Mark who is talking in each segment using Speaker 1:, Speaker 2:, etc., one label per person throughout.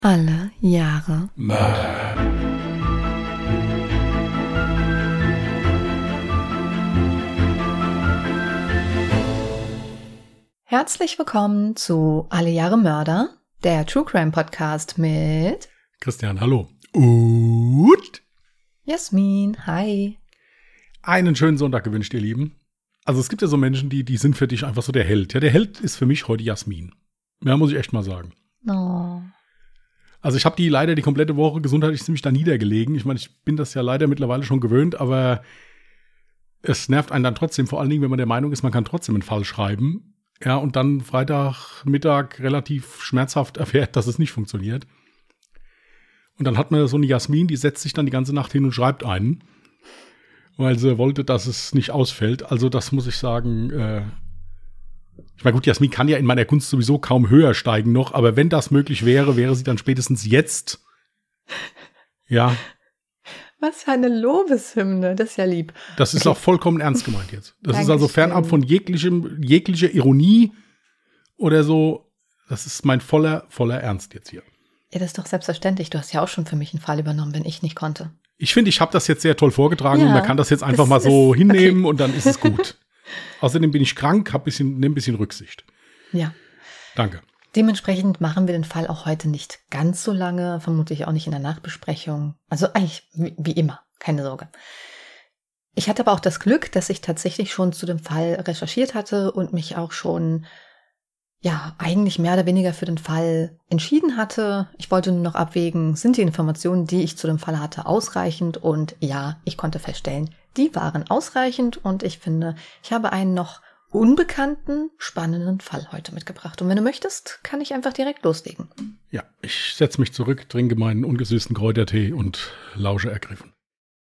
Speaker 1: Alle Jahre
Speaker 2: Mörder.
Speaker 1: Herzlich willkommen zu Alle Jahre Mörder, der True Crime Podcast mit
Speaker 2: Christian, hallo. Und
Speaker 1: Jasmin, hi.
Speaker 2: einen schönen Sonntag gewünscht, ihr Lieben. Also es gibt ja so Menschen, die sind für dich einfach so der Held. Ja, der Held ist für mich heute Jasmin. Ja, muss ich echt mal sagen.
Speaker 1: Oh.
Speaker 2: Also ich habe leider die komplette Woche gesundheitlich ziemlich da niedergelegen. Ich meine, ich bin das ja leider mittlerweile schon gewöhnt, aber es nervt einen dann trotzdem, vor allen Dingen, wenn man der Meinung ist, man kann trotzdem einen Fall schreiben. Ja, und dann Freitagmittag relativ schmerzhaft erfährt, dass es nicht funktioniert. Und dann hat man so eine Jasmin, die setzt sich dann die ganze Nacht hin und schreibt einen, weil sie wollte, dass es nicht ausfällt. Also das muss ich sagen, ich meine, gut, Jasmin kann ja in meiner Kunst sowieso kaum höher steigen noch, aber wenn das möglich wäre, wäre sie dann spätestens jetzt. Ja.
Speaker 1: Was für eine Lobeshymne, das ist ja lieb.
Speaker 2: Das ist auch vollkommen ernst gemeint jetzt. Das
Speaker 1: Dankeschön.
Speaker 2: ist also fernab von jeglicher Ironie oder so. Das ist mein voller Ernst jetzt hier.
Speaker 1: Ja, das ist doch selbstverständlich. Du hast ja auch schon für mich einen Fall übernommen, wenn ich nicht konnte.
Speaker 2: Ich finde, ich habe das jetzt sehr toll vorgetragen.
Speaker 1: Ja,
Speaker 2: und man kann das jetzt einfach
Speaker 1: das
Speaker 2: mal so
Speaker 1: ist
Speaker 2: hinnehmen
Speaker 1: okay.
Speaker 2: und dann ist es gut. Außerdem bin ich krank, nehme ein bisschen Rücksicht.
Speaker 1: Ja.
Speaker 2: Danke.
Speaker 1: Dementsprechend machen wir den Fall auch heute nicht ganz so lange, vermutlich auch nicht in der Nachbesprechung. Also eigentlich wie immer, keine Sorge. Ich hatte aber auch das Glück, dass ich tatsächlich schon zu dem Fall recherchiert hatte und mich auch schon, ja, eigentlich mehr oder weniger für den Fall entschieden hatte. Ich wollte nur noch abwägen, sind die Informationen, die ich zu dem Fall hatte, ausreichend? Und ja, ich konnte feststellen, die waren ausreichend und ich finde, ich habe einen noch unbekannten, spannenden Fall heute mitgebracht. Und wenn du möchtest, kann ich einfach direkt loslegen.
Speaker 2: Ja, ich setze mich zurück, trinke meinen ungesüßten Kräutertee und lausche ergriffen.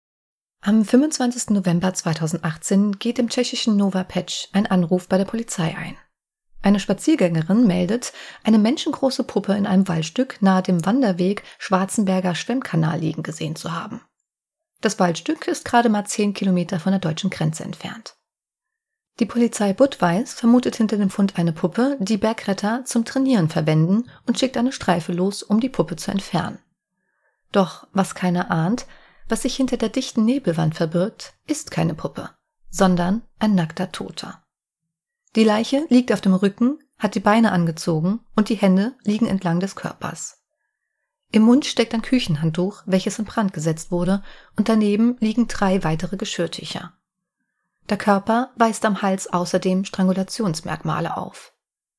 Speaker 1: Am 25. November 2018 geht im tschechischen Nova Peć ein Anruf bei der Polizei ein. Eine Spaziergängerin meldet, eine menschengroße Puppe in einem Waldstück nahe dem Wanderweg Schwarzenberger Schwemmkanal liegen gesehen zu haben. Das Waldstück ist gerade mal 10 Kilometer von der deutschen Grenze entfernt. Die Polizei Budweis vermutet hinter dem Fund eine Puppe, die Bergretter zum Trainieren verwenden und schickt eine Streife los, um die Puppe zu entfernen. Doch was keiner ahnt, was sich hinter der dichten Nebelwand verbirgt, ist keine Puppe, sondern ein nackter Toter. Die Leiche liegt auf dem Rücken, hat die Beine angezogen und die Hände liegen entlang des Körpers. Im Mund steckt ein Küchenhandtuch, welches in Brand gesetzt wurde, und daneben liegen 3 weitere Geschirrtücher. Der Körper weist am Hals außerdem Strangulationsmerkmale auf.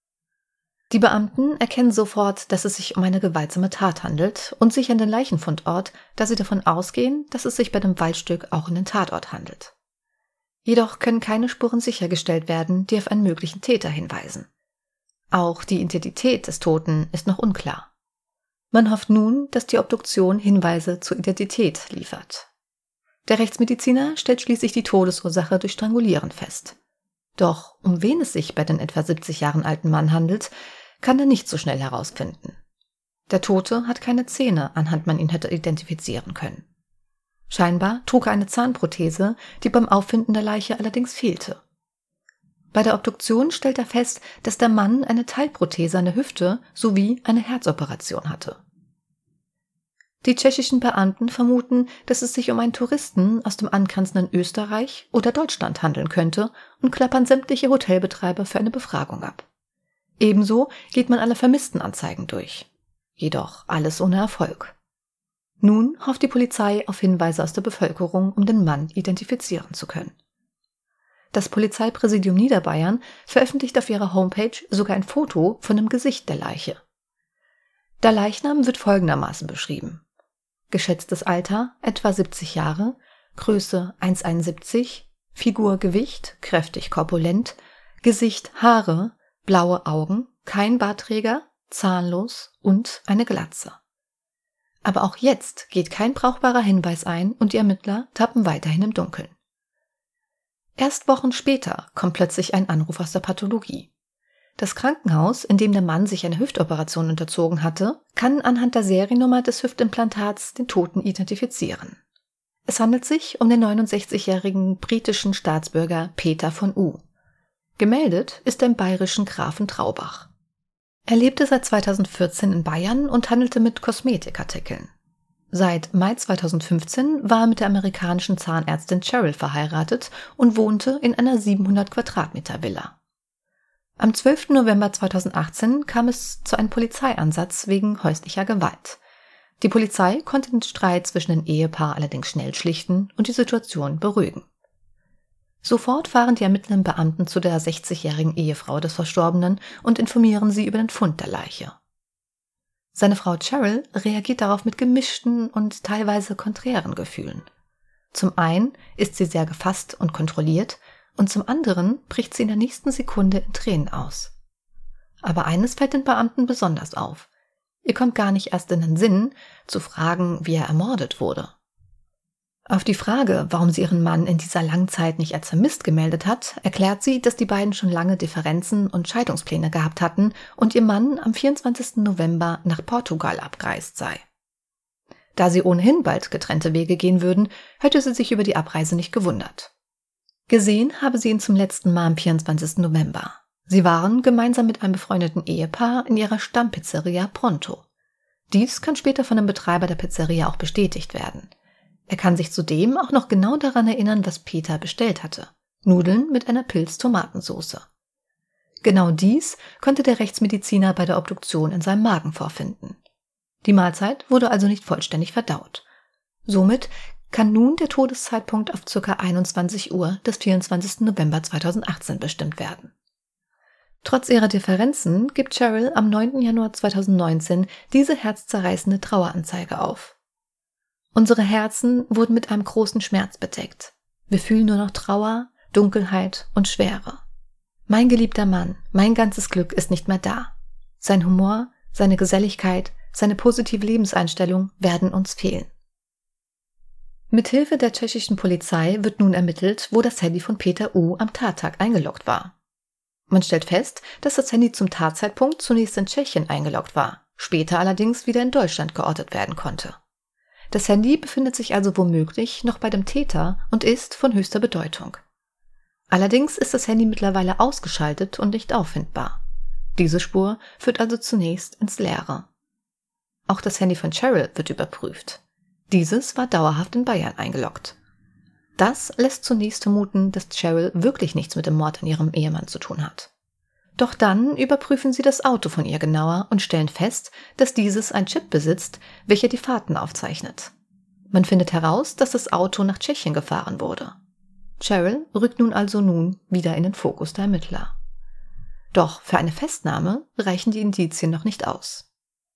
Speaker 1: Die Beamten erkennen sofort, dass es sich um eine gewaltsame Tat handelt und sichern den Leichenfundort, da sie davon ausgehen, dass es sich bei dem Waldstück auch um den Tatort handelt. Jedoch können keine Spuren sichergestellt werden, die auf einen möglichen Täter hinweisen. Auch die Identität des Toten ist noch unklar. Man hofft nun, dass die Obduktion Hinweise zur Identität liefert. Der Rechtsmediziner stellt schließlich die Todesursache durch Strangulieren fest. Doch um wen es sich bei den etwa 70 Jahren alten Mann handelt, kann er nicht so schnell herausfinden. Der Tote hat keine Zähne, anhand man ihn hätte identifizieren können. Scheinbar trug er eine Zahnprothese, die beim Auffinden der Leiche allerdings fehlte. Bei der Obduktion stellt er fest, dass der Mann eine Teilprothese an der Hüfte sowie eine Herzoperation hatte. Die tschechischen Beamten vermuten, dass es sich um einen Touristen aus dem angrenzenden Österreich oder Deutschland handeln könnte und klappern sämtliche Hotelbetreiber für eine Befragung ab. Ebenso geht man alle Vermisstenanzeigen durch. Jedoch alles ohne Erfolg. Nun hofft die Polizei auf Hinweise aus der Bevölkerung, um den Mann identifizieren zu können. Das Polizeipräsidium Niederbayern veröffentlicht auf ihrer Homepage sogar ein Foto von dem Gesicht der Leiche. Der Leichnam wird folgendermaßen beschrieben. Geschätztes Alter etwa 70 Jahre, Größe 1,71, Figur Gewicht kräftig korpulent, Gesicht Haare, blaue Augen, kein Bartträger, zahnlos und eine Glatze. Aber auch jetzt geht kein brauchbarer Hinweis ein und die Ermittler tappen weiterhin im Dunkeln. Erst Wochen später kommt plötzlich ein Anruf aus der Pathologie. Das Krankenhaus, in dem der Mann sich eine Hüftoperation unterzogen hatte, kann anhand der Seriennummer des Hüftimplantats den Toten identifizieren. Es handelt sich um den 69-jährigen britischen Staatsbürger Peter von U. Gemeldet ist er im bayerischen Grafen Traubach. Er lebte seit 2014 in Bayern und handelte mit Kosmetikartikeln. Seit Mai 2015 war er mit der amerikanischen Zahnärztin Cheryl verheiratet und wohnte in einer 700 Quadratmeter Villa. Am 12. November 2018 kam es zu einem Polizeieinsatz wegen häuslicher Gewalt. Die Polizei konnte den Streit zwischen dem Ehepaar allerdings schnell schlichten und die Situation beruhigen. Sofort fahren die ermittelnden Beamten zu der 60-jährigen Ehefrau des Verstorbenen und informieren sie über den Fund der Leiche. Seine Frau Cheryl reagiert darauf mit gemischten und teilweise konträren Gefühlen. Zum einen ist sie sehr gefasst und kontrolliert und zum anderen bricht sie in der nächsten Sekunde in Tränen aus. Aber eines fällt den Beamten besonders auf. Ihr kommt gar nicht erst in den Sinn, zu fragen, wie er ermordet wurde. Auf die Frage, warum sie ihren Mann in dieser langen Zeit nicht als vermisst gemeldet hat, erklärt sie, dass die beiden schon lange Differenzen und Scheidungspläne gehabt hatten und ihr Mann am 24. November nach Portugal abgereist sei. Da sie ohnehin bald getrennte Wege gehen würden, hätte sie sich über die Abreise nicht gewundert. Gesehen habe sie ihn zum letzten Mal am 24. November. Sie waren gemeinsam mit einem befreundeten Ehepaar in ihrer Stammpizzeria Pronto. Dies kann später von dem Betreiber der Pizzeria auch bestätigt werden. Er kann sich zudem auch noch genau daran erinnern, was Peter bestellt hatte. Nudeln mit einer Pilz-Tomatensauce. Genau dies konnte der Rechtsmediziner bei der Obduktion in seinem Magen vorfinden. Die Mahlzeit wurde also nicht vollständig verdaut. Somit kann nun der Todeszeitpunkt auf ca. 21 Uhr des 24. November 2018 bestimmt werden. Trotz ihrer Differenzen gibt Cheryl am 9. Januar 2019 diese herzzerreißende Traueranzeige auf. Unsere Herzen wurden mit einem großen Schmerz bedeckt. Wir fühlen nur noch Trauer, Dunkelheit und Schwere. Mein geliebter Mann, mein ganzes Glück ist nicht mehr da. Sein Humor, seine Geselligkeit, seine positive Lebenseinstellung werden uns fehlen. Mithilfe der tschechischen Polizei wird nun ermittelt, wo das Handy von Peter U. am Tattag eingeloggt war. Man stellt fest, dass das Handy zum Tatzeitpunkt zunächst in Tschechien eingeloggt war, später allerdings wieder in Deutschland geortet werden konnte. Das Handy befindet sich also womöglich noch bei dem Täter und ist von höchster Bedeutung. Allerdings ist das Handy mittlerweile ausgeschaltet und nicht auffindbar. Diese Spur führt also zunächst ins Leere. Auch das Handy von Cheryl wird überprüft. Dieses war dauerhaft in Bayern eingeloggt. Das lässt zunächst vermuten, dass Cheryl wirklich nichts mit dem Mord an ihrem Ehemann zu tun hat. Doch dann überprüfen sie das Auto von ihr genauer und stellen fest, dass dieses ein Chip besitzt, welcher die Fahrten aufzeichnet. Man findet heraus, dass das Auto nach Tschechien gefahren wurde. Cheryl rückt also wieder in den Fokus der Ermittler. Doch für eine Festnahme reichen die Indizien noch nicht aus.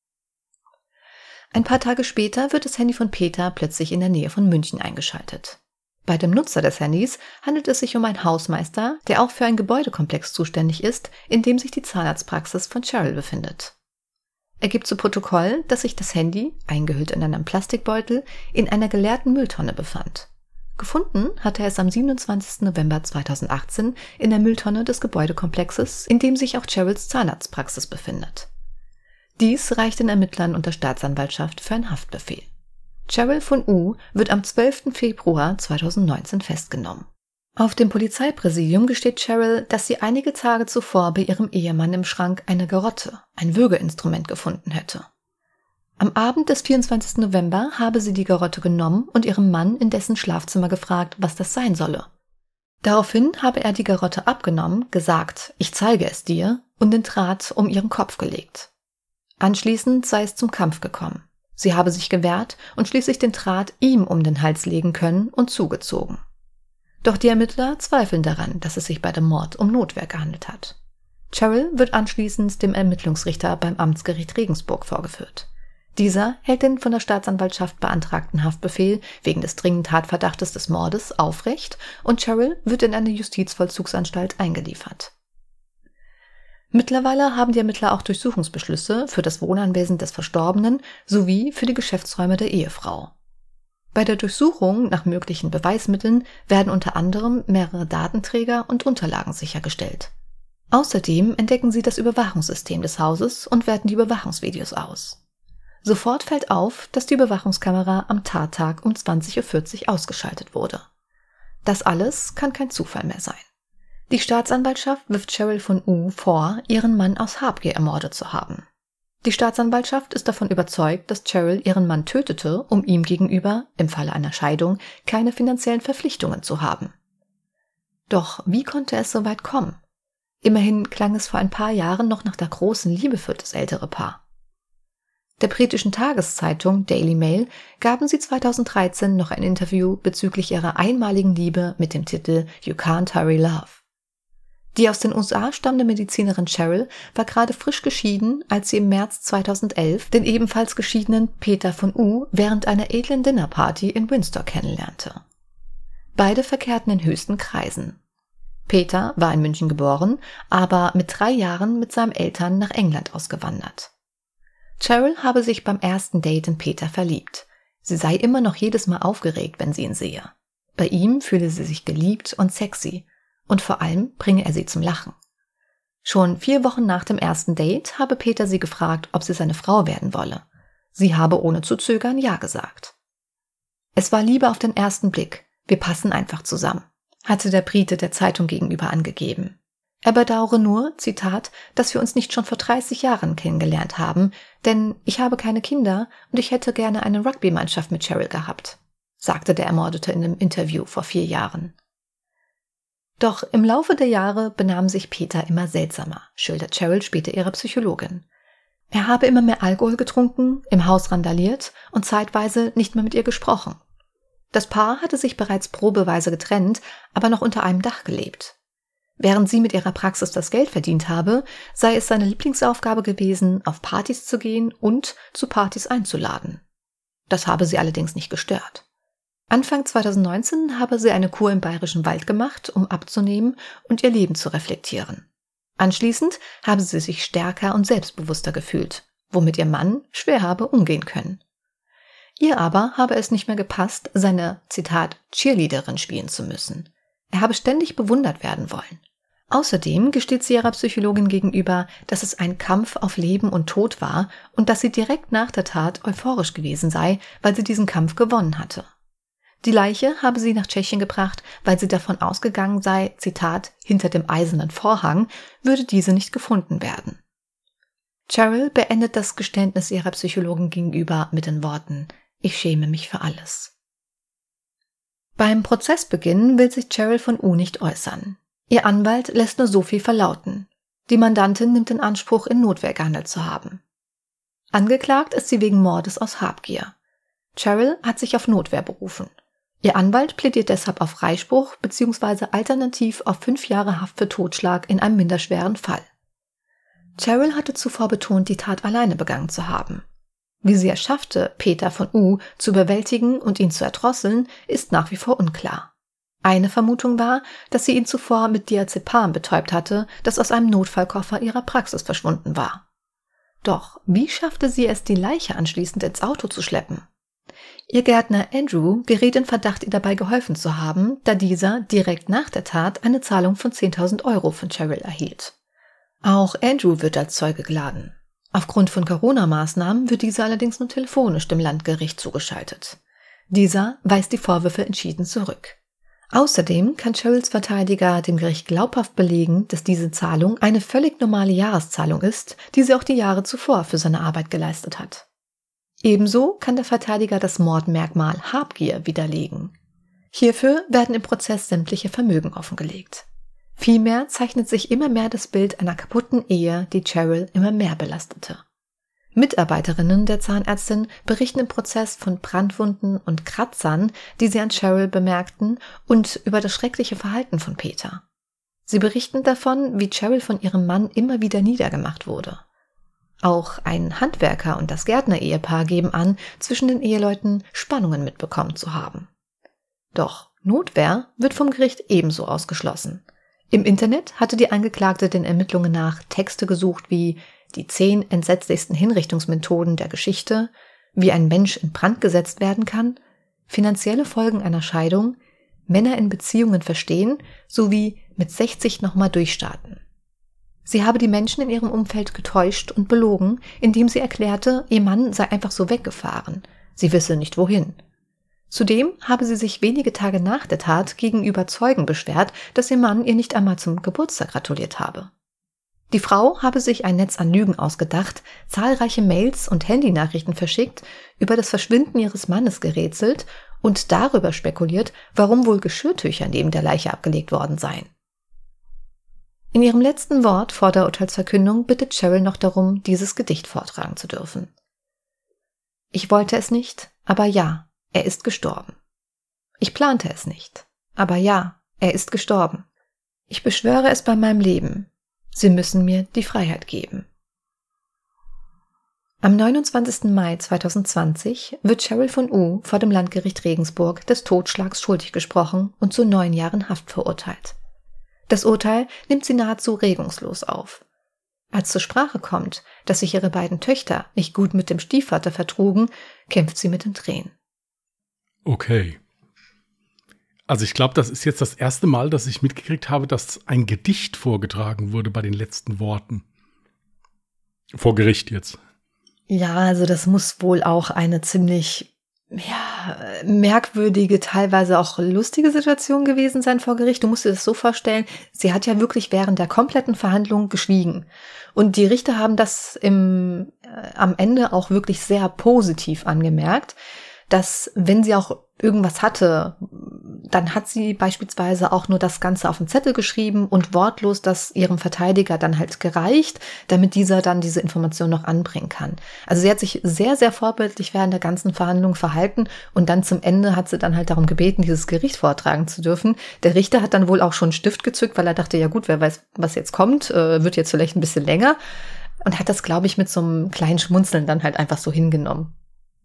Speaker 1: Ein paar Tage später wird das Handy von Peter plötzlich in der Nähe von München eingeschaltet. Bei dem Nutzer des Handys handelt es sich um einen Hausmeister, der auch für einen Gebäudekomplex zuständig ist, in dem sich die Zahnarztpraxis von Cheryl befindet. Er gibt zu Protokoll, dass sich das Handy, eingehüllt in einem Plastikbeutel, in einer geleerten Mülltonne befand. Gefunden hatte er es am 27. November 2018 in der Mülltonne des Gebäudekomplexes, in dem sich auch Cheryls Zahnarztpraxis befindet. Dies reicht den Ermittlern und der Staatsanwaltschaft für einen Haftbefehl. Cheryl von U. wird am 12. Februar 2019 festgenommen. Auf dem Polizeipräsidium gesteht Cheryl, dass sie einige Tage zuvor bei ihrem Ehemann im Schrank eine Garotte, ein Würgeinstrument, gefunden hätte. Am Abend des 24. November habe sie die Garotte genommen und ihrem Mann in dessen Schlafzimmer gefragt, was das sein solle. Daraufhin habe er die Garotte abgenommen, gesagt, ich zeige es dir, und den Draht um ihren Kopf gelegt. Anschließend sei es zum Kampf gekommen. Sie habe sich gewehrt und schließlich den Draht ihm um den Hals legen können und zugezogen. Doch die Ermittler zweifeln daran, dass es sich bei dem Mord um Notwehr gehandelt hat. Cheryl wird anschließend dem Ermittlungsrichter beim Amtsgericht Regensburg vorgeführt. Dieser hält den von der Staatsanwaltschaft beantragten Haftbefehl wegen des dringenden Tatverdachtes des Mordes aufrecht und Cheryl wird in eine Justizvollzugsanstalt eingeliefert. Mittlerweile haben die Ermittler auch Durchsuchungsbeschlüsse für das Wohnanwesen des Verstorbenen sowie für die Geschäftsräume der Ehefrau. Bei der Durchsuchung nach möglichen Beweismitteln werden unter anderem mehrere Datenträger und Unterlagen sichergestellt. Außerdem entdecken sie das Überwachungssystem des Hauses und werten die Überwachungsvideos aus. Sofort fällt auf, dass die Überwachungskamera am Tattag um 20:40 Uhr ausgeschaltet wurde. Das alles kann kein Zufall mehr sein. Die Staatsanwaltschaft wirft Cheryl von U vor, ihren Mann aus Habgier ermordet zu haben. Die Staatsanwaltschaft ist davon überzeugt, dass Cheryl ihren Mann tötete, um ihm gegenüber, im Falle einer Scheidung, keine finanziellen Verpflichtungen zu haben. Doch wie konnte es so weit kommen? Immerhin klang es vor ein paar Jahren noch nach der großen Liebe für das ältere Paar. Der britischen Tageszeitung Daily Mail gaben sie 2013 noch ein Interview bezüglich ihrer einmaligen Liebe mit dem Titel You Can't Hurry Love. Die aus den USA stammende Medizinerin Cheryl war gerade frisch geschieden, als sie im März 2011 den ebenfalls geschiedenen Peter von U während einer edlen Dinnerparty in Windsor kennenlernte. Beide verkehrten in höchsten Kreisen. Peter war in München geboren, aber mit 3 Jahren mit seinen Eltern nach England ausgewandert. Cheryl habe sich beim ersten Date in Peter verliebt. Sie sei immer noch jedes Mal aufgeregt, wenn sie ihn sehe. Bei ihm fühle sie sich geliebt und sexy. Und vor allem bringe er sie zum Lachen. Schon 4 Wochen nach dem ersten Date habe Peter sie gefragt, ob sie seine Frau werden wolle. Sie habe ohne zu zögern Ja gesagt. Es war Liebe auf den ersten Blick. Wir passen einfach zusammen, hatte der Brite der Zeitung gegenüber angegeben. Er bedauere nur, Zitat, dass wir uns nicht schon vor 30 Jahren kennengelernt haben, denn ich habe keine Kinder und ich hätte gerne eine Rugby-Mannschaft mit Cheryl gehabt, sagte der Ermordete in einem Interview vor 4 Jahren. Doch im Laufe der Jahre benahm sich Peter immer seltsamer, schildert Cheryl später ihre Psychologin. Er habe immer mehr Alkohol getrunken, im Haus randaliert und zeitweise nicht mehr mit ihr gesprochen. Das Paar hatte sich bereits probeweise getrennt, aber noch unter einem Dach gelebt. Während sie mit ihrer Praxis das Geld verdient habe, sei es seine Lieblingsaufgabe gewesen, auf Partys zu gehen und zu Partys einzuladen. Das habe sie allerdings nicht gestört. Anfang 2019 habe sie eine Kur im Bayerischen Wald gemacht, um abzunehmen und ihr Leben zu reflektieren. Anschließend habe sie sich stärker und selbstbewusster gefühlt, womit ihr Mann schwer habe umgehen können. Ihr aber habe es nicht mehr gepasst, seine, Zitat, Cheerleaderin spielen zu müssen. Er habe ständig bewundert werden wollen. Außerdem gesteht sie ihrer Psychologin gegenüber, dass es ein Kampf auf Leben und Tod war und dass sie direkt nach der Tat euphorisch gewesen sei, weil sie diesen Kampf gewonnen hatte. Die Leiche habe sie nach Tschechien gebracht, weil sie davon ausgegangen sei, Zitat, hinter dem eisernen Vorhang würde diese nicht gefunden werden. Cheryl beendet das Geständnis ihrer Psychologin gegenüber mit den Worten: Ich schäme mich für alles. Beim Prozessbeginn will sich Cheryl von U nicht äußern. Ihr Anwalt lässt nur so viel verlauten. Die Mandantin nimmt in Anspruch, in Notwehr gehandelt zu haben. Angeklagt ist sie wegen Mordes aus Habgier. Cheryl hat sich auf Notwehr berufen. Ihr Anwalt plädiert deshalb auf Freispruch bzw. alternativ auf 5 Jahre Haft für Totschlag in einem minderschweren Fall. Cheryl hatte zuvor betont, die Tat alleine begangen zu haben. Wie sie es schaffte, Peter von U zu überwältigen und ihn zu erdrosseln, ist nach wie vor unklar. Eine Vermutung war, dass sie ihn zuvor mit Diazepam betäubt hatte, das aus einem Notfallkoffer ihrer Praxis verschwunden war. Doch wie schaffte sie es, die Leiche anschließend ins Auto zu schleppen? Ihr Gärtner Andrew gerät in Verdacht, ihr dabei geholfen zu haben, da dieser direkt nach der Tat eine Zahlung von 10.000 € von Cheryl erhielt. Auch Andrew wird als Zeuge geladen. Aufgrund von Corona-Maßnahmen wird dieser allerdings nur telefonisch dem Landgericht zugeschaltet. Dieser weist die Vorwürfe entschieden zurück. Außerdem kann Cheryls Verteidiger dem Gericht glaubhaft belegen, dass diese Zahlung eine völlig normale Jahreszahlung ist, die sie auch die Jahre zuvor für seine Arbeit geleistet hat. Ebenso kann der Verteidiger das Mordmerkmal Habgier widerlegen. Hierfür werden im Prozess sämtliche Vermögen offengelegt. Vielmehr zeichnet sich immer mehr das Bild einer kaputten Ehe, die Cheryl immer mehr belastete. Mitarbeiterinnen der Zahnärztin berichten im Prozess von Brandwunden und Kratzern, die sie an Cheryl bemerkten, und über das schreckliche Verhalten von Peter. Sie berichten davon, wie Cheryl von ihrem Mann immer wieder niedergemacht wurde. Auch ein Handwerker und das Gärtner-Ehepaar geben an, zwischen den Eheleuten Spannungen mitbekommen zu haben. Doch Notwehr wird vom Gericht ebenso ausgeschlossen. Im Internet hatte die Angeklagte den Ermittlungen nach Texte gesucht wie die 10 entsetzlichsten Hinrichtungsmethoden der Geschichte, wie ein Mensch in Brand gesetzt werden kann, finanzielle Folgen einer Scheidung, Männer in Beziehungen verstehen, sowie mit 60 nochmal durchstarten. Sie habe die Menschen in ihrem Umfeld getäuscht und belogen, indem sie erklärte, ihr Mann sei einfach so weggefahren. Sie wisse nicht wohin. Zudem habe sie sich wenige Tage nach der Tat gegenüber Zeugen beschwert, dass ihr Mann ihr nicht einmal zum Geburtstag gratuliert habe. Die Frau habe sich ein Netz an Lügen ausgedacht, zahlreiche Mails und Handynachrichten verschickt, über das Verschwinden ihres Mannes gerätselt und darüber spekuliert, warum wohl Geschirrtücher neben der Leiche abgelegt worden seien. In ihrem letzten Wort vor der Urteilsverkündung bittet Cheryl noch darum, dieses Gedicht vortragen zu dürfen. Ich wollte es nicht, aber ja, er ist gestorben. Ich plante es nicht, aber ja, er ist gestorben. Ich beschwöre es bei meinem Leben. Sie müssen mir die Freiheit geben. Am 29. Mai 2020 wird Cheryl von U vor dem Landgericht Regensburg des Totschlags schuldig gesprochen und zu 9 Jahren Haft verurteilt. Das Urteil nimmt sie nahezu regungslos auf. Als zur Sprache kommt, dass sich ihre beiden Töchter nicht gut mit dem Stiefvater vertrugen, kämpft sie mit den Tränen.
Speaker 2: Okay. Also ich glaube, das ist jetzt das erste Mal, dass ich mitgekriegt habe, dass ein Gedicht vorgetragen wurde bei den letzten Worten. Vor Gericht jetzt.
Speaker 1: Ja, also das muss wohl auch eine ziemlich merkwürdige, teilweise auch lustige Situation gewesen sein vor Gericht. Du musst dir das so vorstellen, sie hat ja wirklich während der kompletten Verhandlung geschwiegen. Und die Richter haben das am Ende auch wirklich sehr positiv angemerkt, dass wenn sie auch irgendwas hatte, dann hat sie beispielsweise auch nur das Ganze auf den Zettel geschrieben und wortlos das ihrem Verteidiger dann halt gereicht, damit dieser dann diese Information noch anbringen kann. Also sie hat sich sehr, sehr vorbildlich während der ganzen Verhandlung verhalten und dann zum Ende hat sie dann halt darum gebeten, dieses Gericht vortragen zu dürfen. Der Richter hat dann wohl auch schon einen Stift gezückt, weil er dachte, ja gut, wer weiß, was jetzt kommt, wird jetzt vielleicht ein bisschen länger und hat das, glaube ich, mit so einem kleinen Schmunzeln dann halt einfach so hingenommen.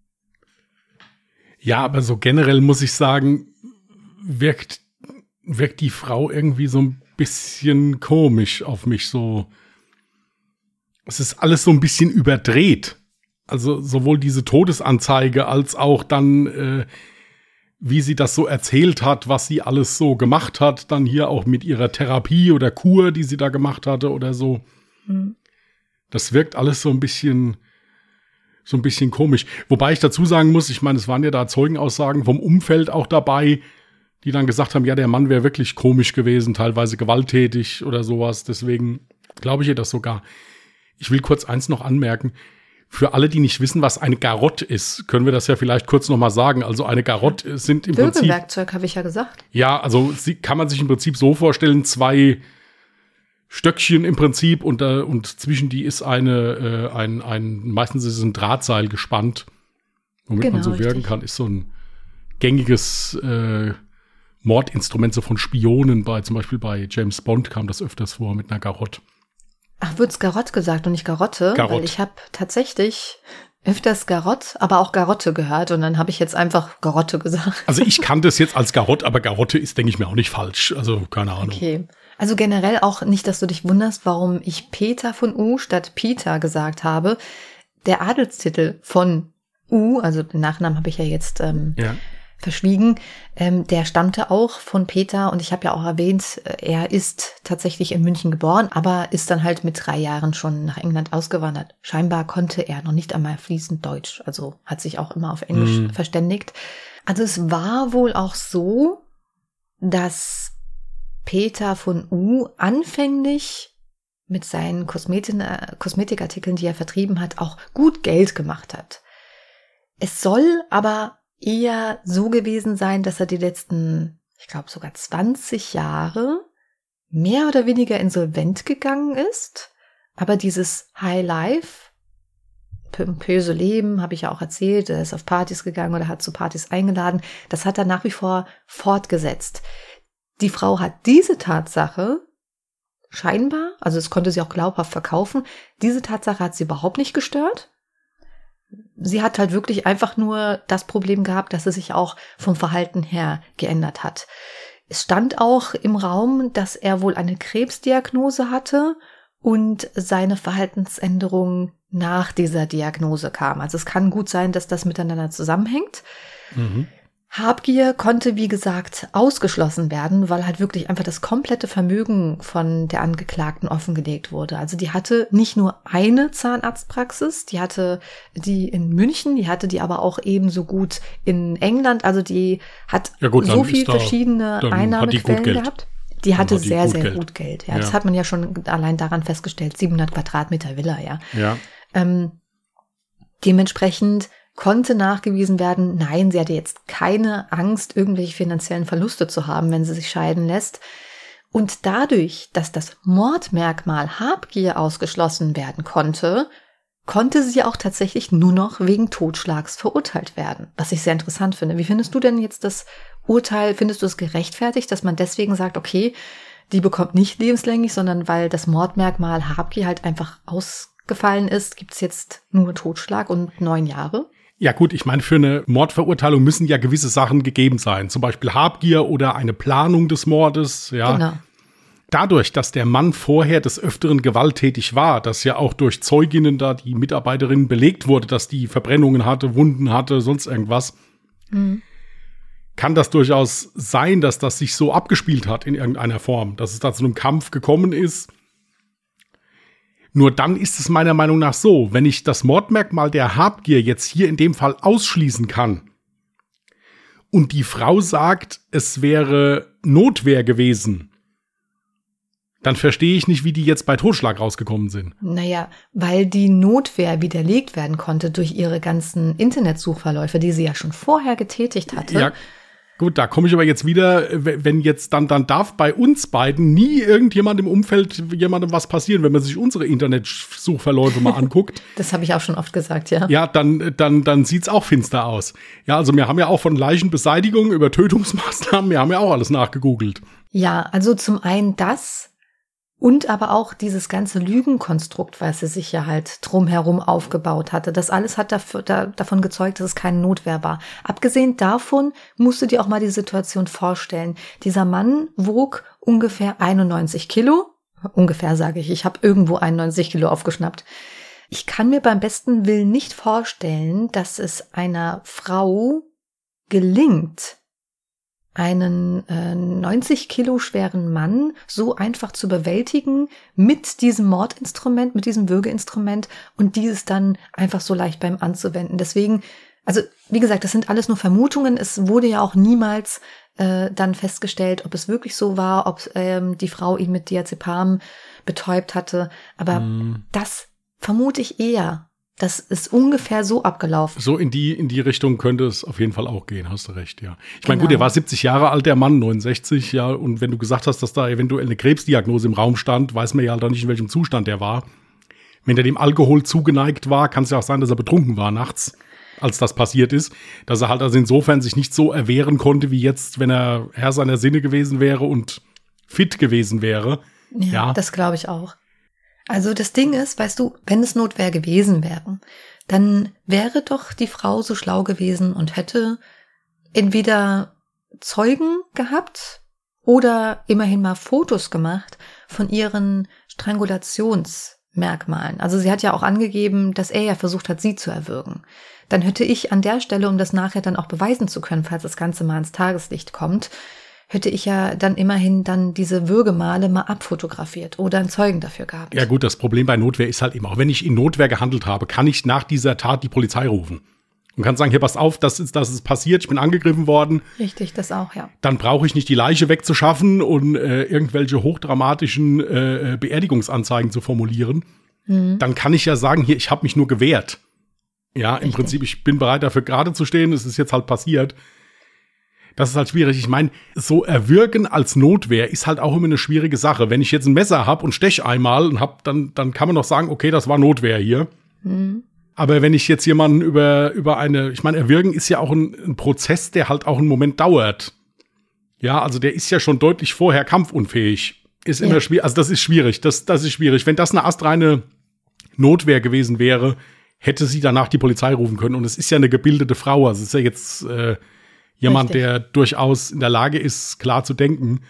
Speaker 2: Ja, aber so generell muss ich sagen, wirkt die Frau irgendwie so ein bisschen komisch auf mich. So, es ist alles so ein bisschen überdreht. Also sowohl diese Todesanzeige als auch dann, wie sie das so erzählt hat, was sie alles so gemacht hat. Dann hier auch mit ihrer Therapie oder Kur, die sie da gemacht hatte oder so. Mhm. Das wirkt alles so ein bisschen komisch. Wobei ich dazu sagen muss, ich meine, es waren ja da Zeugenaussagen vom Umfeld auch dabei, die dann gesagt haben, ja, der Mann wäre wirklich komisch gewesen, teilweise gewalttätig oder sowas. Deswegen glaube ich ihr das sogar. Ich will kurz eins noch anmerken. Für alle, die nicht wissen, was eine Garotte ist, können wir das ja vielleicht kurz noch mal sagen. Also eine Garotte sind im Prinzip...
Speaker 1: Wirbelwerkzeug, habe ich ja gesagt.
Speaker 2: Ja, also kann man sich im Prinzip so vorstellen, 2 Stöckchen im Prinzip und zwischen die ist meistens ist es ein Drahtseil gespannt, womit man so wirken kann. Ist so ein gängiges Mordinstrument so von Spionen, zum Beispiel bei James Bond kam das öfters vor mit einer Garotte.
Speaker 1: Ach, wird's Garotte gesagt und nicht Garotte? Weil ich habe tatsächlich öfters Garotte, aber auch Garotte gehört und dann habe ich jetzt einfach Garotte gesagt.
Speaker 2: Also ich kannte es jetzt als Garotte, aber Garotte ist, denke ich mir, auch nicht falsch. Also keine Ahnung.
Speaker 1: Okay. Also generell auch nicht, dass du dich wunderst, warum ich Peter von U statt Peter gesagt habe. Der Adelstitel von U, also den Nachnamen habe ich ja jetzt verschwiegen, der stammte auch von Peter und ich habe ja auch erwähnt, er ist tatsächlich in München geboren, aber ist dann halt mit 3 Jahren schon nach England ausgewandert. Scheinbar konnte er noch nicht einmal fließend Deutsch, also hat sich auch immer auf Englisch verständigt. Also es war wohl auch so, dass Peter von U anfänglich mit seinen Kosmetikartikeln, die er vertrieben hat, auch gut Geld gemacht hat. Es soll aber eher so gewesen sein, dass er die letzten, ich glaube sogar 20 Jahre mehr oder weniger insolvent gegangen ist. Aber dieses High Life, pompöse Leben, habe ich ja auch erzählt, er ist auf Partys gegangen oder hat zu Partys eingeladen, das hat er nach wie vor fortgesetzt. Die Frau hat diese Tatsache scheinbar, also es konnte sie auch glaubhaft verkaufen, diese Tatsache hat sie überhaupt nicht gestört. Sie hat halt wirklich einfach nur das Problem gehabt, dass sie sich auch vom Verhalten her geändert hat. Es stand auch im Raum, dass er wohl eine Krebsdiagnose hatte und seine Verhaltensänderung nach dieser Diagnose kam. Also es kann gut sein, dass das miteinander zusammenhängt. Mhm. Habgier konnte, wie gesagt, ausgeschlossen werden, weil halt wirklich einfach das komplette Vermögen von der Angeklagten offengelegt wurde. Also die hatte nicht nur eine Zahnarztpraxis, die hatte die in München, die hatte die aber auch ebenso gut in England. Also die hat so viele verschiedene Einnahmequellen gehabt. Die hatte sehr, sehr gut Geld. Ja, das hat man ja schon allein daran festgestellt. 700 Quadratmeter Villa, ja. Dementsprechend konnte nachgewiesen werden, nein, sie hatte jetzt keine Angst, irgendwelche finanziellen Verluste zu haben, wenn sie sich scheiden lässt. Und dadurch, dass das Mordmerkmal Habgier ausgeschlossen werden konnte, konnte sie auch tatsächlich nur noch wegen Totschlags verurteilt werden, was ich sehr interessant finde. Wie findest du denn jetzt das Urteil? Findest du es gerechtfertigt, dass man deswegen sagt, okay, die bekommt nicht lebenslänglich, sondern weil das Mordmerkmal Habgier halt einfach ausgefallen ist, gibt es jetzt nur Totschlag und 9 Jahre?
Speaker 2: Ja gut, ich meine, für eine Mordverurteilung müssen ja gewisse Sachen gegeben sein. Zum Beispiel Habgier oder eine Planung des Mordes. Ja.
Speaker 1: Genau.
Speaker 2: Dadurch, dass der Mann vorher des Öfteren gewalttätig war, dass ja auch durch Zeuginnen da die Mitarbeiterin belegt wurde, dass die Verbrennungen hatte, Wunden hatte, sonst irgendwas, kann das durchaus sein, dass das sich so abgespielt hat in irgendeiner Form, dass es da zu einem Kampf gekommen ist. Nur dann ist es meiner Meinung nach so, wenn ich das Mordmerkmal der Habgier jetzt hier in dem Fall ausschließen kann und die Frau sagt, es wäre Notwehr gewesen, dann verstehe ich nicht, wie die jetzt bei Totschlag rausgekommen sind.
Speaker 1: Naja, weil die Notwehr widerlegt werden konnte durch ihre ganzen Internetsuchverläufe, die sie ja schon vorher getätigt hatte.
Speaker 2: Ja. Gut, da komme ich aber jetzt wieder, wenn jetzt dann darf bei uns beiden nie irgendjemand im Umfeld jemandem was passieren, wenn man sich unsere Internetsuchverläufe mal anguckt.
Speaker 1: Das habe ich auch schon oft gesagt, ja.
Speaker 2: Ja, dann sieht's auch finster aus. Ja, also wir haben ja auch von Leichenbeseitigung über Tötungsmaßnahmen, wir haben ja auch alles nachgegoogelt.
Speaker 1: Ja, also zum einen das und aber auch dieses ganze Lügenkonstrukt, was sie sich ja halt drumherum aufgebaut hatte. Das alles hat davon gezeugt, dass es keine Notwehr war. Abgesehen davon musst du dir auch mal die Situation vorstellen. Dieser Mann wog ungefähr 91 Kilo. Ungefähr sage ich habe irgendwo 91 Kilo aufgeschnappt. Ich kann mir beim besten Willen nicht vorstellen, dass es einer Frau gelingt, einen 90 Kilo schweren Mann so einfach zu bewältigen mit diesem Mordinstrument, mit diesem Würgeinstrument und dieses dann einfach so leicht beim anzuwenden. Deswegen, also wie gesagt, das sind alles nur Vermutungen. Es wurde ja auch niemals dann festgestellt, ob es wirklich so war, ob die Frau ihn mit Diazepam betäubt hatte. Aber das vermute ich eher. Das ist ungefähr so abgelaufen.
Speaker 2: So in die Richtung könnte es auf jeden Fall auch gehen, hast du recht, ja. Ich meine, gut, er war 70 Jahre alt, der Mann, 69, ja. Und wenn du gesagt hast, dass da eventuell eine Krebsdiagnose im Raum stand, weiß man ja halt auch nicht, in welchem Zustand er war. Wenn er dem Alkohol zugeneigt war, kann es ja auch sein, dass er betrunken war nachts, als das passiert ist. Dass er halt also insofern sich nicht so erwehren konnte, wie jetzt, wenn er Herr seiner Sinne gewesen wäre und fit gewesen wäre.
Speaker 1: Ja. Das glaube ich auch. Also das Ding ist, weißt du, wenn es Notwehr gewesen wäre, dann wäre doch die Frau so schlau gewesen und hätte entweder Zeugen gehabt oder immerhin mal Fotos gemacht von ihren Strangulationsmerkmalen. Also sie hat ja auch angegeben, dass er ja versucht hat, sie zu erwürgen. Dann hätte ich an der Stelle, um das nachher dann auch beweisen zu können, falls das Ganze mal ans Tageslicht kommt, hätte ich ja dann immerhin dann diese Würgemale mal abfotografiert oder einen Zeugen dafür gehabt.
Speaker 2: Ja gut, das Problem bei Notwehr ist halt eben, auch wenn ich in Notwehr gehandelt habe, kann ich nach dieser Tat die Polizei rufen. Und kann sagen, hier, pass auf, das ist passiert, ich bin angegriffen worden.
Speaker 1: Richtig, das auch, ja.
Speaker 2: Dann brauche ich nicht die Leiche wegzuschaffen und irgendwelche hochdramatischen Beerdigungsanzeigen zu formulieren. Dann kann ich ja sagen, hier, ich habe mich nur gewehrt. Ja, im Prinzip, ich bin bereit dafür gerade zu stehen, es ist jetzt halt passiert. Das ist halt schwierig. Ich meine, so erwürgen als Notwehr ist halt auch immer eine schwierige Sache. Wenn ich jetzt ein Messer habe und stech einmal und dann kann man noch sagen, okay, das war Notwehr hier. Aber wenn ich jetzt jemanden über eine, ich meine, erwürgen ist ja auch ein Prozess, der halt auch einen Moment dauert. Ja, also der ist ja schon deutlich vorher kampfunfähig. Ist immer schwierig. Also das ist schwierig. Das ist schwierig. Wenn das eine astreine Notwehr gewesen wäre, hätte sie danach die Polizei rufen können. Und es ist ja eine gebildete Frau. Also es ist ja jetzt jemand, der durchaus in der Lage ist, klar zu denken.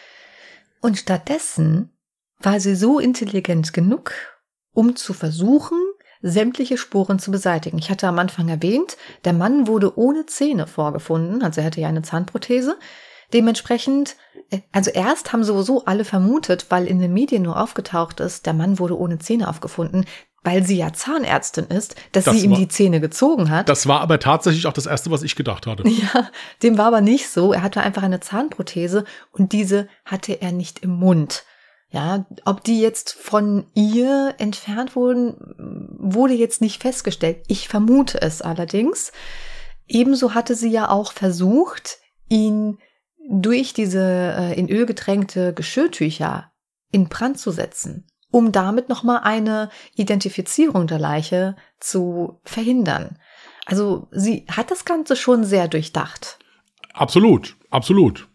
Speaker 1: Und stattdessen war sie so intelligent genug, um zu versuchen, sämtliche Spuren zu beseitigen. Ich hatte am Anfang erwähnt, der Mann wurde ohne Zähne vorgefunden, also er hatte ja eine Zahnprothese. Dementsprechend, also erst haben sowieso alle vermutet, weil in den Medien nur aufgetaucht ist, der Mann wurde ohne Zähne aufgefunden, weil sie ja Zahnärztin ist, dass sie ihm die Zähne gezogen hat.
Speaker 2: Das war aber tatsächlich auch das Erste, was ich gedacht hatte.
Speaker 1: Ja, dem war aber nicht so. Er hatte einfach eine Zahnprothese und diese hatte er nicht im Mund. Ja, ob die jetzt von ihr entfernt wurden, wurde jetzt nicht festgestellt. Ich vermute es allerdings. Ebenso hatte sie ja auch versucht, ihn durch diese in Öl getränkte Geschirrtücher in Brand zu setzen, um damit nochmal eine Identifizierung der Leiche zu verhindern. Also sie hat das Ganze schon sehr durchdacht.
Speaker 2: Absolut, absolut.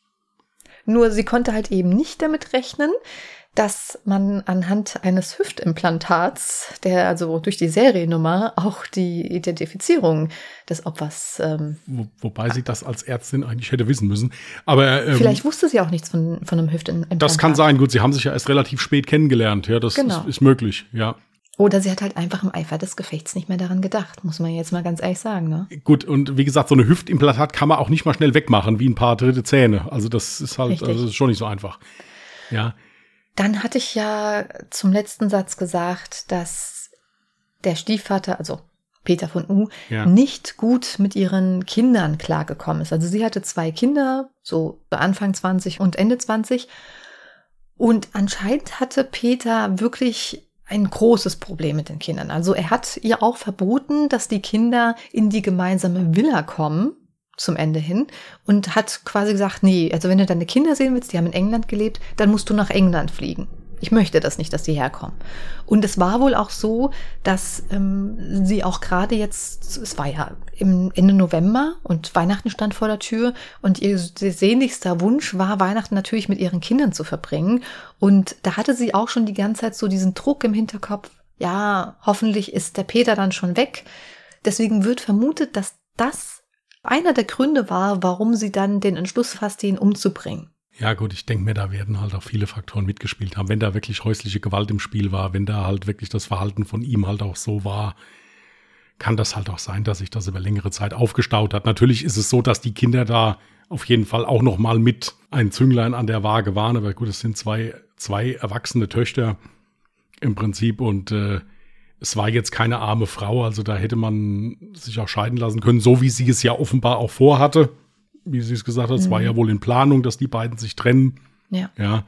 Speaker 1: Nur sie konnte halt eben nicht damit rechnen, dass man anhand eines Hüftimplantats, der also durch die Seriennummer auch die Identifizierung des Opfers
Speaker 2: wobei sie das als Ärztin eigentlich hätte wissen müssen. Aber
Speaker 1: vielleicht wusste sie auch nichts von einem Hüftimplantat.
Speaker 2: Das kann sein. Gut, sie haben sich ja erst relativ spät kennengelernt. Ja, das ist möglich, ja.
Speaker 1: Oder sie hat halt einfach im Eifer des Gefechts nicht mehr daran gedacht, muss man jetzt mal ganz ehrlich sagen, ne?
Speaker 2: Gut, und wie gesagt, so eine Hüftimplantat kann man auch nicht mal schnell wegmachen, wie ein paar dritte Zähne. Also das ist halt, also das ist schon nicht so einfach. Ja.
Speaker 1: Dann hatte ich ja zum letzten Satz gesagt, dass der Stiefvater, also Peter von U, nicht gut mit ihren Kindern klargekommen ist. Also sie hatte 2 Kinder, so Anfang 20 und Ende 20. Und anscheinend hatte Peter wirklich ein großes Problem mit den Kindern. Also er hat ihr auch verboten, dass die Kinder in die gemeinsame Villa kommen, zum Ende hin, und hat quasi gesagt, nee, also wenn du deine Kinder sehen willst, die haben in England gelebt, dann musst du nach England fliegen. Ich möchte das nicht, dass die herkommen. Und es war wohl auch so, dass sie auch gerade jetzt, es war ja im Ende November und Weihnachten stand vor der Tür und ihr sehnlichster Wunsch war, Weihnachten natürlich mit ihren Kindern zu verbringen. Und da hatte sie auch schon die ganze Zeit so diesen Druck im Hinterkopf, ja, hoffentlich ist der Peter dann schon weg. Deswegen wird vermutet, dass das einer der Gründe war, warum sie dann den Entschluss fasste, ihn umzubringen.
Speaker 2: Ja gut, ich denke mir, da werden halt auch viele Faktoren mitgespielt haben. Wenn da wirklich häusliche Gewalt im Spiel war, wenn da halt wirklich das Verhalten von ihm halt auch so war, kann das halt auch sein, dass sich das über längere Zeit aufgestaut hat. Natürlich ist es so, dass die Kinder da auf jeden Fall auch noch mal mit ein Zünglein an der Waage waren. Aber gut, es sind zwei erwachsene Töchter im Prinzip und es war jetzt keine arme Frau. Also da hätte man sich auch scheiden lassen können, so wie sie es ja offenbar auch vorhatte. Wie sie es gesagt hat, es war ja wohl in Planung, dass die beiden sich trennen. Ja.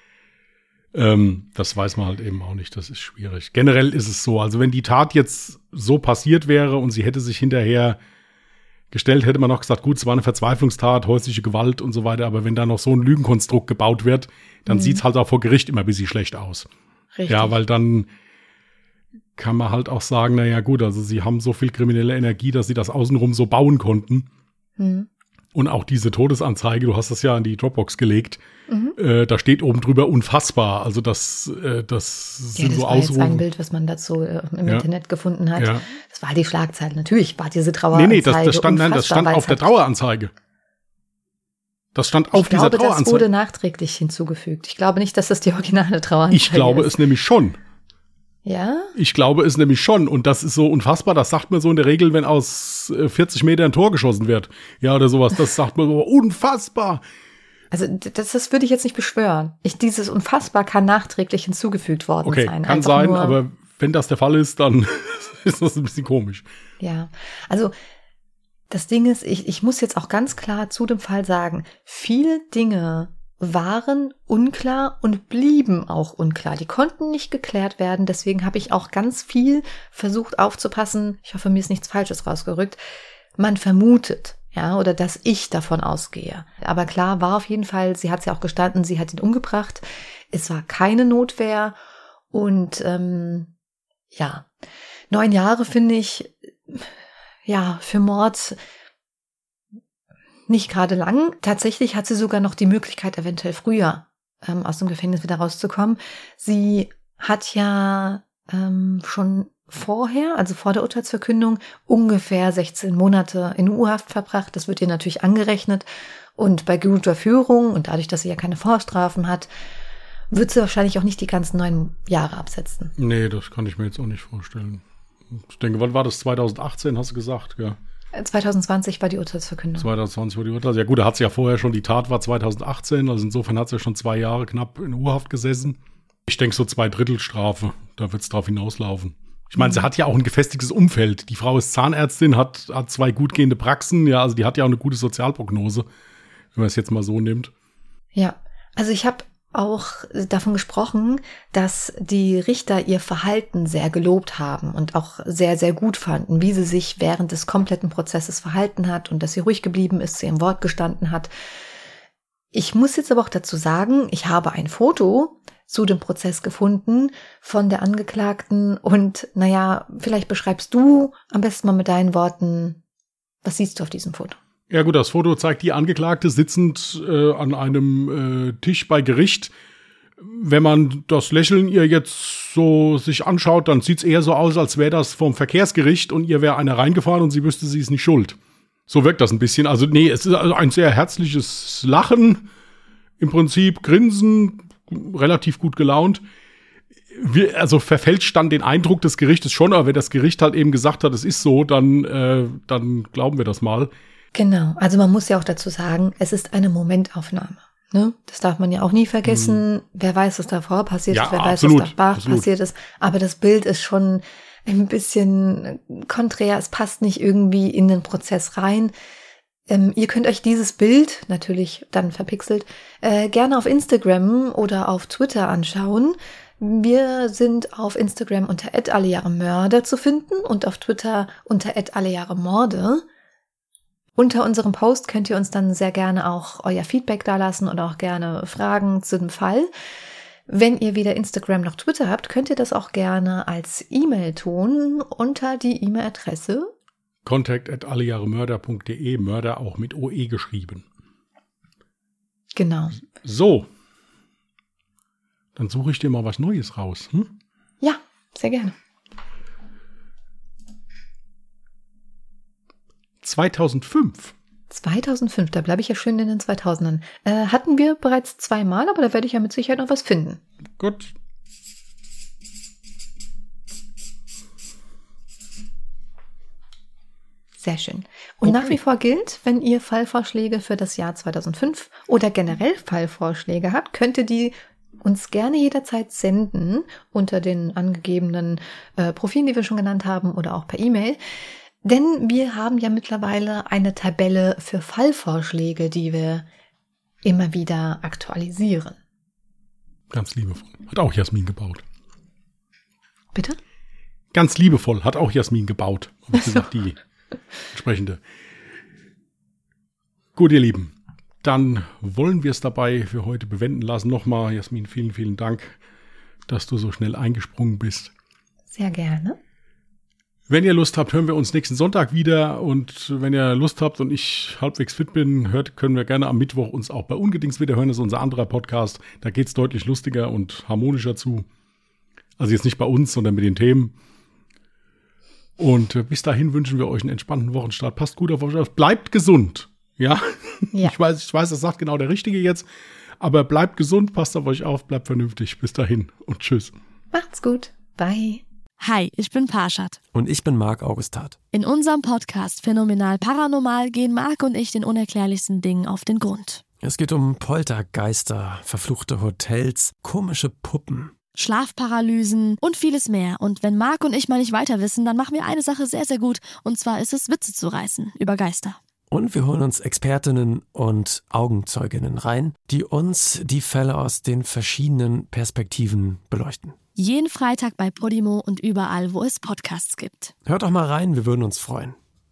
Speaker 2: Das weiß man halt eben auch nicht, das ist schwierig. Generell ist es so, also wenn die Tat jetzt so passiert wäre und sie hätte sich hinterher gestellt, hätte man noch gesagt, gut, es war eine Verzweiflungstat, häusliche Gewalt und so weiter, aber wenn da noch so ein Lügenkonstrukt gebaut wird, dann sieht es halt auch vor Gericht immer ein bisschen schlecht aus.
Speaker 1: Richtig.
Speaker 2: Ja, weil dann kann man halt auch sagen, naja gut, also sie haben so viel kriminelle Energie, dass sie das außenrum so bauen konnten. Und auch diese Todesanzeige, du hast das ja in die Dropbox gelegt, da steht oben drüber unfassbar. Also das sind
Speaker 1: das
Speaker 2: so
Speaker 1: war jetzt ein
Speaker 2: Ausrufe.
Speaker 1: Bild, was man dazu im Internet gefunden hat.
Speaker 2: Ja.
Speaker 1: Das war die Schlagzeile. Natürlich war diese Traueranzeige
Speaker 2: das stand auf der Traueranzeige. Das stand auf dieser Traueranzeige.
Speaker 1: Das wurde nachträglich hinzugefügt. Ich glaube nicht, dass das die originale Traueranzeige ist.
Speaker 2: Ich glaube es nämlich schon.
Speaker 1: Ja?
Speaker 2: Ich glaube es nämlich schon. Und das ist so unfassbar. Das sagt man so in der Regel, wenn aus 40 Metern ein Tor geschossen wird. Ja, oder sowas. Das sagt man so unfassbar.
Speaker 1: Also das würde ich jetzt nicht beschwören. Dieses unfassbar kann nachträglich hinzugefügt worden sein.
Speaker 2: Kann
Speaker 1: Einfach
Speaker 2: sein,
Speaker 1: nur,
Speaker 2: aber wenn das der Fall ist, dann ist das ein bisschen komisch.
Speaker 1: Ja, also das Ding ist, ich muss jetzt auch ganz klar zu dem Fall sagen, viele Dinge waren unklar und blieben auch unklar. Die konnten nicht geklärt werden. Deswegen habe ich auch ganz viel versucht aufzupassen. Ich hoffe, mir ist nichts Falsches rausgerückt. Man vermutet, ja, oder dass ich davon ausgehe. Aber klar war auf jeden Fall, sie hat es ja auch gestanden, sie hat ihn umgebracht. Es war keine Notwehr. Und 9 Jahre finde ich, ja, für Mord nicht gerade lang. Tatsächlich hat sie sogar noch die Möglichkeit, eventuell früher aus dem Gefängnis wieder rauszukommen. Sie hat ja schon vorher, also vor der Urteilsverkündung, ungefähr 16 Monate in U-Haft verbracht. Das wird ihr natürlich angerechnet. Und bei guter Führung und dadurch, dass sie ja keine Vorstrafen hat, wird sie wahrscheinlich auch nicht die ganzen 9 Jahre absetzen.
Speaker 2: Nee, das kann ich mir jetzt auch nicht vorstellen. Ich denke, wann war das? 2018, hast du gesagt, ja.
Speaker 1: 2020 war die Urteilsverkündung.
Speaker 2: 2020 war die Urteilsverkündung. Ja gut, da hat sie ja vorher schon, die Tat war 2018, also insofern hat sie ja schon 2 Jahre knapp in U-Haft gesessen. Ich denke so 2/3 Strafe, da wird es drauf hinauslaufen. Ich meine, sie hat ja auch ein gefestigtes Umfeld. Die Frau ist Zahnärztin, hat 2 gut gehende Praxen, ja, also die hat ja auch eine gute Sozialprognose, wenn man es jetzt mal so nimmt.
Speaker 1: Ja, also ich habe auch davon gesprochen, dass die Richter ihr Verhalten sehr gelobt haben und auch sehr, sehr gut fanden, wie sie sich während des kompletten Prozesses verhalten hat und dass sie ruhig geblieben ist, zu ihrem Wort gestanden hat. Ich muss jetzt aber auch dazu sagen, ich habe ein Foto zu dem Prozess gefunden von der Angeklagten und naja, vielleicht beschreibst du am besten mal mit deinen Worten, was siehst du auf diesem Foto?
Speaker 2: Ja gut, das Foto zeigt die Angeklagte sitzend an einem Tisch bei Gericht. Wenn man das Lächeln ihr jetzt so sich anschaut, dann sieht es eher so aus, als wäre das vom Verkehrsgericht und ihr wäre einer reingefahren und sie wüsste, sie ist nicht schuld. So wirkt das ein bisschen. Also nee, es ist also ein sehr herzliches Lachen, im Prinzip Grinsen, relativ gut gelaunt. Also verfälscht dann den Eindruck des Gerichtes schon, aber wenn das Gericht halt eben gesagt hat, es ist so, dann glauben wir das mal.
Speaker 1: Genau, also man muss ja auch dazu sagen, es ist eine Momentaufnahme. Ne? Das darf man ja auch nie vergessen. Wer weiß, was davor passiert ist, wer
Speaker 2: absolut,
Speaker 1: weiß, was danach passiert ist. Aber das Bild ist schon ein bisschen konträr, es passt nicht irgendwie in den Prozess rein. Ihr könnt euch dieses Bild, natürlich dann verpixelt, gerne auf Instagram oder auf Twitter anschauen. Wir sind auf Instagram unter @allejahremörder zu finden und auf Twitter unter @allejahremorde. Unter unserem Post könnt ihr uns dann sehr gerne auch euer Feedback dalassen oder auch gerne Fragen zu dem Fall. Wenn ihr weder Instagram noch Twitter habt, könnt ihr das auch gerne als E-Mail tun unter die E-Mail-Adresse
Speaker 2: contact@allejahremörder.de, Mörder auch mit OE geschrieben.
Speaker 1: Genau.
Speaker 2: So, dann suche ich dir mal was Neues raus.
Speaker 1: Ja, sehr gerne.
Speaker 2: 2005,
Speaker 1: da bleibe ich ja schön in den 2000ern. Hatten wir bereits 2-mal, aber da werde ich ja mit Sicherheit noch was finden.
Speaker 2: Gut.
Speaker 1: Sehr schön. Und nach wie vor gilt, wenn ihr Fallvorschläge für das Jahr 2005 oder generell Fallvorschläge habt, könnt ihr die uns gerne jederzeit senden unter den angegebenen Profilen, die wir schon genannt haben oder auch per E-Mail. Denn wir haben ja mittlerweile eine Tabelle für Fallvorschläge, die wir immer wieder aktualisieren.
Speaker 2: Ganz liebevoll. Hat auch Jasmin gebaut.
Speaker 1: Bitte?
Speaker 2: Ganz liebevoll. Hat auch Jasmin gebaut. Habe ich gesagt, die entsprechende. Gut, ihr Lieben. Dann wollen wir es dabei für heute bewenden lassen. Nochmal, Jasmin, vielen, vielen Dank, dass du so schnell eingesprungen bist.
Speaker 1: Sehr gerne.
Speaker 2: Wenn ihr Lust habt, hören wir uns nächsten Sonntag wieder. Und wenn ihr Lust habt und ich halbwegs fit bin, können wir gerne am Mittwoch uns auch bei Ungedings wieder hören. Das ist unser anderer Podcast. Da geht es deutlich lustiger und harmonischer zu. Also jetzt nicht bei uns, sondern mit den Themen. Und bis dahin wünschen wir euch einen entspannten Wochenstart. Passt gut auf euch auf. Bleibt gesund. Ja? Ich weiß, das sagt genau der Richtige jetzt. Aber bleibt gesund, passt auf euch auf, bleibt vernünftig. Bis dahin und tschüss.
Speaker 1: Macht's gut. Bye.
Speaker 3: Hi, ich bin Parshad.
Speaker 4: Und ich bin Marc Augustat.
Speaker 3: In unserem Podcast Phänomenal Paranormal gehen Marc und ich den unerklärlichsten Dingen auf den Grund.
Speaker 4: Es geht um Poltergeister, verfluchte Hotels, komische Puppen,
Speaker 3: Schlafparalysen und vieles mehr. Und wenn Marc und ich mal nicht weiter wissen, dann machen wir eine Sache sehr, sehr gut. Und zwar ist es, Witze zu reißen über Geister.
Speaker 4: Und wir holen uns Expertinnen und Augenzeuginnen rein, die uns die Fälle aus den verschiedenen Perspektiven beleuchten.
Speaker 3: Jeden Freitag bei Podimo und überall, wo es Podcasts gibt.
Speaker 4: Hört doch mal rein, wir würden uns freuen.